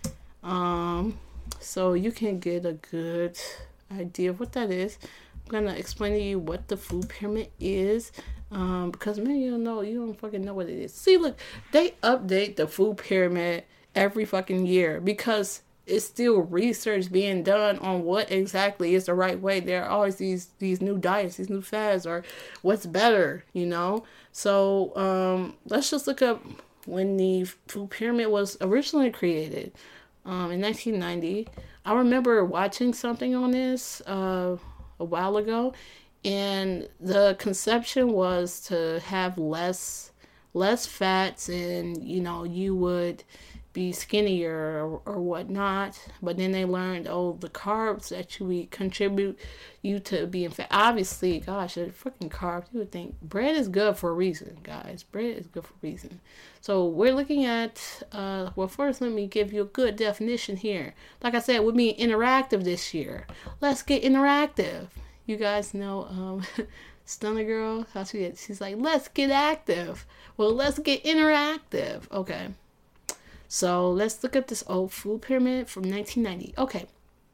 Um, so you can get a good idea of what that is. I'm gonna explain to you what the food pyramid is, um, because many of you don't know, you don't fucking know what it is. See, look, they update the food pyramid every fucking year because it's still research being done on what exactly is the right way. There are always these these new diets, these new fads, or what's better, you know. So um, let's just look up when the food pyramid was originally created um, in nineteen ninety. I remember watching something on this uh, a while ago, and the conception was to have less less fats, and you know you would be skinnier or, or whatnot. But then they learned, oh, the carbs that you eat contribute you to being fat. Obviously, gosh, the freaking carbs, you would think bread is good for a reason, guys. Bread is good for a reason. So we're looking at, uh, well, first let me give you a good definition here. Like I said, we're being interactive this year. Let's get interactive. You guys know um, Stunner Girl, how she is. She's like, let's get active. Well, let's get interactive. Okay. So let's look at this old food pyramid from nineteen ninety. Okay,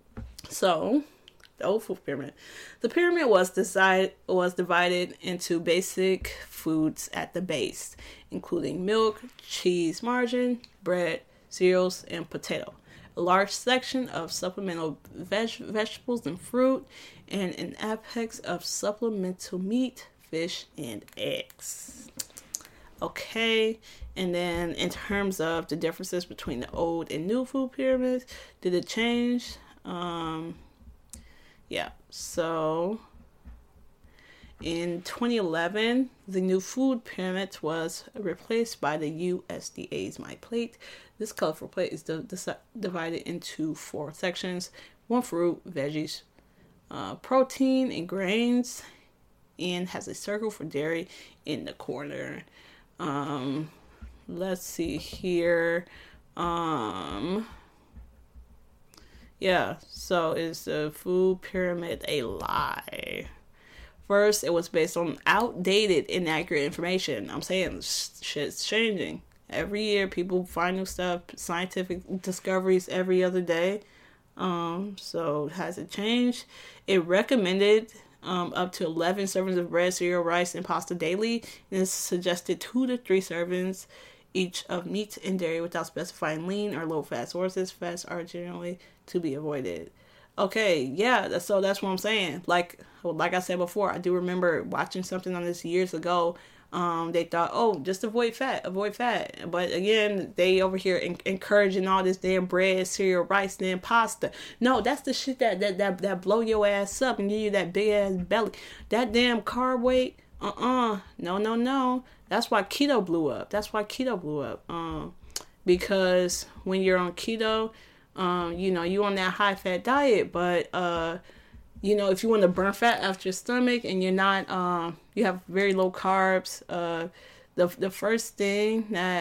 so the old food pyramid. The pyramid was decided was divided into basic foods at the base, including milk, cheese, margarine, bread, cereals, and potato. A large section of supplemental veg- vegetables and fruit, and an apex of supplemental meat, fish, and eggs. Okay, and then in terms of the differences between the old and new food pyramids, did it change? Um, yeah, so in twenty eleven, the new food pyramid was replaced by the U S D A's My Plate. This colorful plate is di- di- divided into four sections: one fruit, veggies, uh, protein, and grains, and has a circle for dairy in the corner. Um, let's see here. Um, yeah, so is the food pyramid a lie? First, it was based on outdated, inaccurate information. I'm saying shit's changing. Every year, people find new stuff, scientific discoveries every other day. Um, so has it changed? It recommended Um, up to eleven servings of bread, cereal, rice, and pasta daily. And it's suggested two to three servings each of meat and dairy without specifying lean or low-fat sources. Fats are generally to be avoided. Okay, yeah, that's, so that's what I'm saying. Like, like I said before, I do remember watching something on this years ago. Um, they thought, oh, just avoid fat, avoid fat. But again, they over here in- encouraging all this damn bread, cereal, rice, then pasta. No, that's the shit that, that, that, that blow your ass up and give you that big ass belly. That damn carb weight, uh-uh, no, no, no. That's why keto blew up. That's why keto blew up. Um, because when you're on keto, um, you know, you on that high fat diet, but, uh, you know, if you want to burn fat out your stomach and you're not, um, you have very low carbs, uh, the the first thing that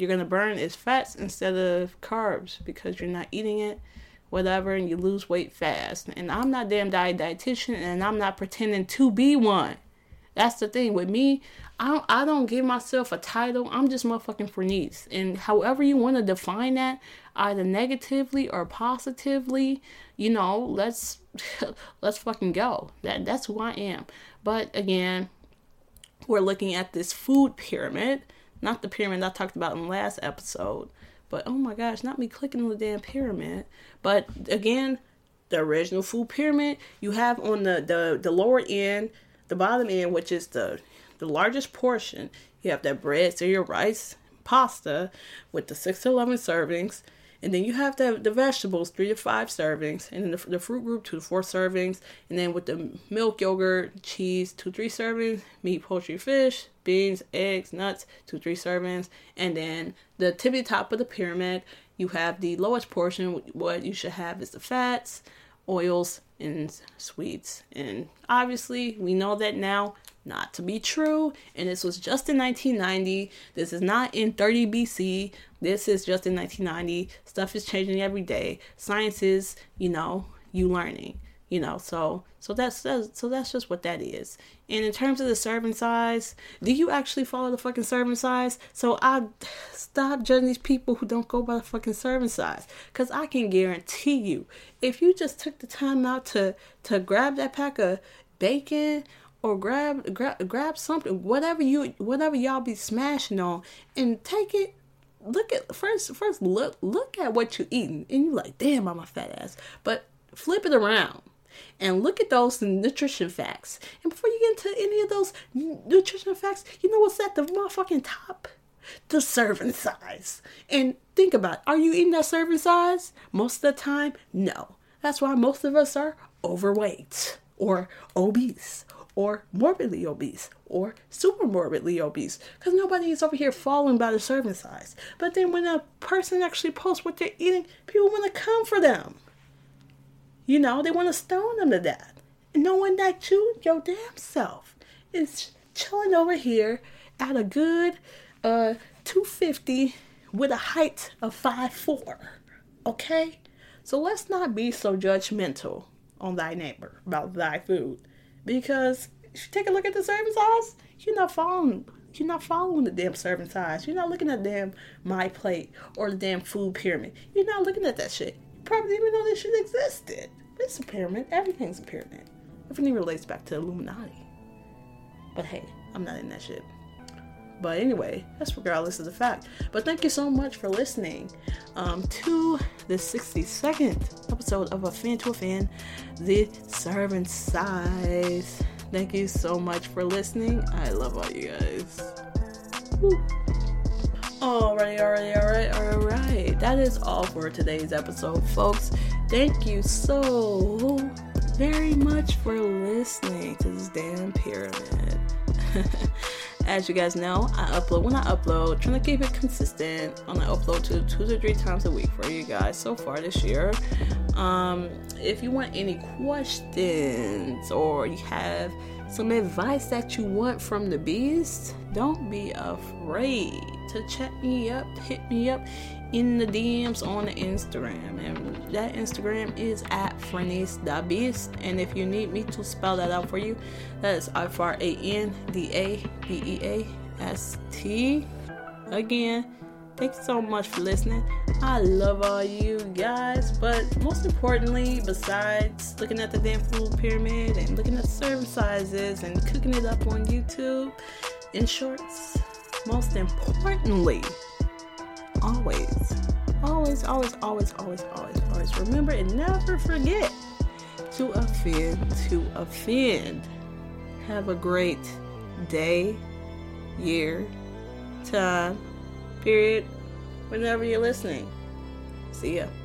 you're going to burn is fats instead of carbs because you're not eating it, whatever, and you lose weight fast. And I'm not damn diet dietitian, and I'm not pretending to be one. That's the thing with me. I don't, I don't give myself a title. I'm just motherfucking Fernice. And however you want to define that, either negatively or positively, you know, let's let's fucking go. That that's who I am. But again, we're looking at this food pyramid, not the pyramid I talked about in the last episode. But oh my gosh, not me clicking on the damn pyramid. But again, the original food pyramid, you have on the the, the lower end, the bottom end, which is the the largest portion, you have that bread, cereal, rice, pasta with the six to eleven servings, and then you have the the vegetables, three to five servings, and then the, the fruit group, two to four servings, and then with the milk, yogurt, cheese, two three servings, meat, poultry, fish, beans, eggs, nuts, two three servings, and then the tippy top of the pyramid, you have the lowest portion. What you should have is the fats, oils, and sweets. And obviously, we know that now not to be true. And this was just in nineteen ninety. This is not in thirty B C. This is just in nineteen ninety. Stuff is changing every day. Science is, you know, you learning. You know, so so that's, that's so that's just what that is. And in terms of the serving size, do you actually follow the fucking serving size? So I stop judging these people who don't go by the fucking serving size, because I can guarantee you, if you just took the time out to to grab that pack of bacon or grab grab grab something, whatever you whatever y'all be smashing on, and take it. Look at first first look look at what you're eating, and you're like, damn, I'm a fat ass. But flip it around and look at those nutrition facts. And before you get into any of those nutrition facts, you know what's at the motherfucking top? The serving size. And think about it. Are you eating that serving size? Most of the time, no. That's why most of us are overweight or obese or morbidly obese or super morbidly obese, because nobody is over here following by the serving size. But then when a person actually posts what they're eating, people want to come for them. You know, they want to stone them to death. And knowing that you, your damn self, is chilling over here at a good uh, two fifty with a height of five foot four. Okay? So let's not be so judgmental on thy neighbor about thy food. Because if you take a look at the serving size, you're not following, you're not following the damn serving size. You're not looking at the damn My Plate or the damn food pyramid. You're not looking at that shit. Probably didn't even know this shit existed. But it's a pyramid. Everything's a pyramid. Everything relates back to Illuminati. But hey, I'm not in that shit. But anyway, that's regardless of the fact. But thank you so much for listening um, to the sixty-second episode of A Fan to a Fan, the serving size. Thank you so much for listening. I love all you guys. Woo. Alrighty, alrighty, alright, alright. That is all for today's episode, folks. Thank you so very much for listening to this damn pyramid. As you guys know, I upload when I upload, trying to keep it consistent. On I upload to two to three times a week for you guys so far this year. Um, if you want any questions or you have some advice that you want from the beast, don't be afraid to chat me up, hit me up in the D Ms on the Instagram. And that Instagram is at Fernice.beast. And if you need me to spell that out for you, that is F R A N D A B E A S T. Again, thanks so much for listening. I love all you guys. But most importantly, besides looking at the damn food pyramid and looking at serving sizes and cooking it up on YouTube in shorts, most importantly, always, always, always, always, always, always, always remember and never forget to offend, to offend. Have a great day, year, time, period, whenever you're listening. See ya.